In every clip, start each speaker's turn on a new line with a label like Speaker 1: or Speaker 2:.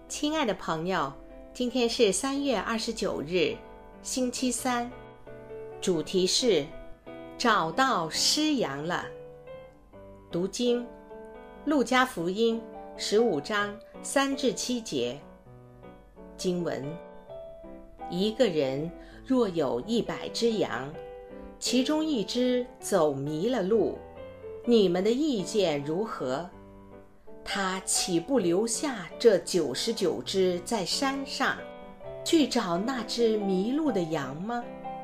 Speaker 1: 亲爱的朋友，今天是3月29日，星期三，主题是找到失羊了。读经，路加福音15章3至7节。经文：一个人若有100只羊，其中一只走迷了路，你们的意见如何？他岂不留下这99只在山上，去找那只迷路的羊吗？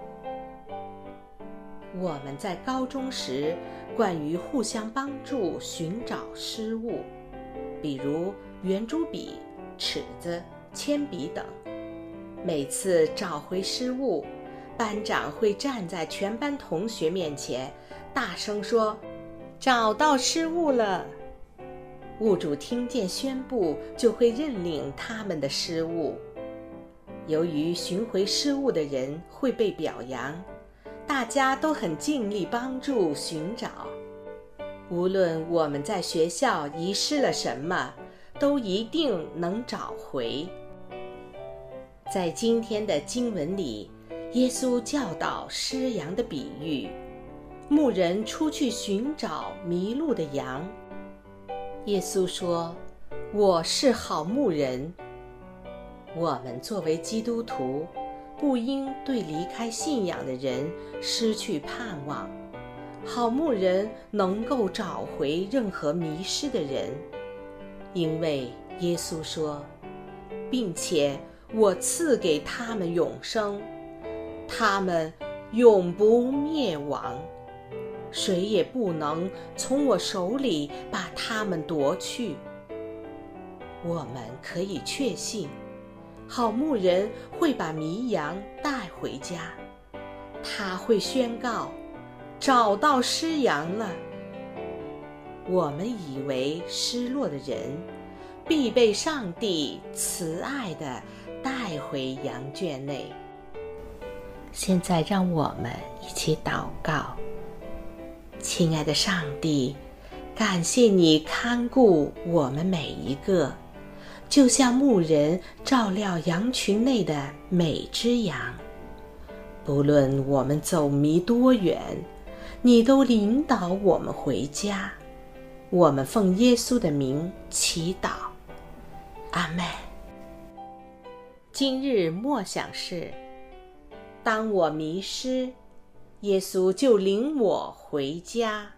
Speaker 1: 我们在高中时关于互相帮助寻找失物，比如圆珠笔、尺子、铅笔等。每次找回失物，班长会站在全班同学面前，大声说：“找到失物了！”物主听见宣布，就会认领他们的失物。由于寻回失物的人会被表扬，大家都很尽力帮助寻找。无论我们在学校遗失了什么，都一定能找回。在今天的经文里，耶稣教导失羊的比喻，牧人出去寻找迷路的羊。耶稣说：“我是好牧人。”我们作为基督徒，不应对离开信仰的人失去盼望。好牧人能够找回任何迷失的人，因为耶稣说，并且我赐给他们永生，他们永不灭亡，谁也不能从我手里把他们夺去。我们可以确信，好牧人会把迷羊带回家，他会宣告，找到失羊了。我们以为失落的人必被上帝慈爱地带回羊圈内。现在让我们一起祷告。亲爱的上帝，感谢你看顾我们每一个，就像牧人照料羊群内的每只羊。不论我们走迷多远，你都引导我们回家。我们奉耶稣的名祈祷，阿们。今日默想是：当我迷失，耶稣就领我回家。